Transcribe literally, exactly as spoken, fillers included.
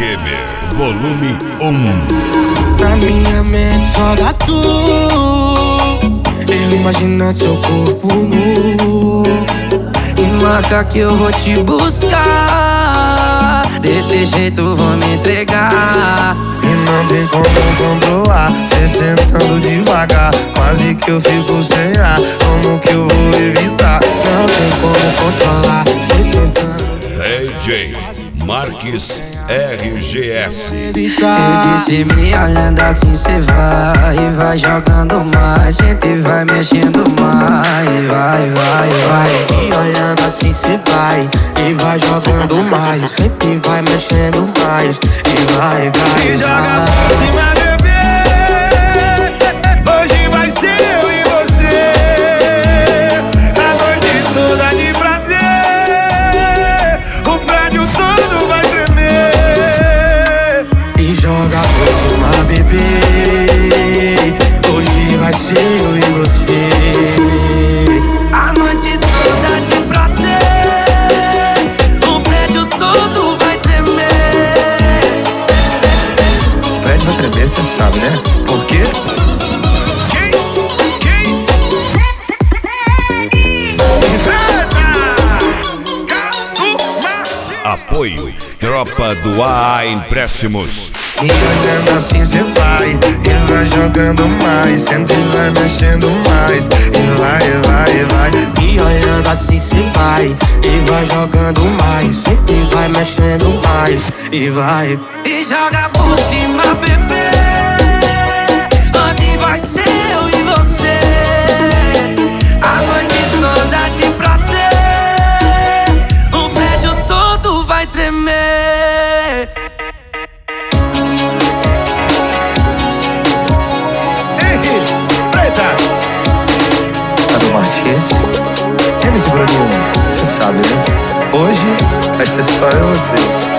Gamer, volume um. Na minha mente só dá tu, eu imaginando seu corpo nu. E marca que eu vou te buscar, desse jeito vou me entregar. E não tem como controlar, cê sentando devagar, quase que eu fico sem ar, como que eu vou evitar? Não tem como controlar, cê sentando D J Marques R G S. Eu disse me olhando assim cê vai, e vai jogando mais, sente e vai mexendo mais, vai, vai, vai. Me olhando assim cê vai, e vai jogando mais, sente e vai mexendo mais, e vai, vai, Me joga vai. pra cima, bebê, hoje vai ser eu e você, a noite toda de prazer, o prédio todo vai tremer. E joga por cima, bebê, hoje vai ser eu e você, a noite toda de prazer, o prédio todo vai tremer. O prédio vai tremer, cê sabe, né? Por quê? Quem? Quem? Apoio Tropa do A Empréstimos. Me olhando assim cê vai, e vai jogando mais, senta e vai mexendo mais, e vai, vai, vai. Me olhando assim cê vai, e vai jogando mais, sempre vai mexendo mais, e vai. E joga por cima, bebê, hoje vai ser eu e você, a noite toda de prazer, o prédio todo vai tremer. Martins, M C Bruninho, cê sabe, né? Hoje vai ser só eu e você.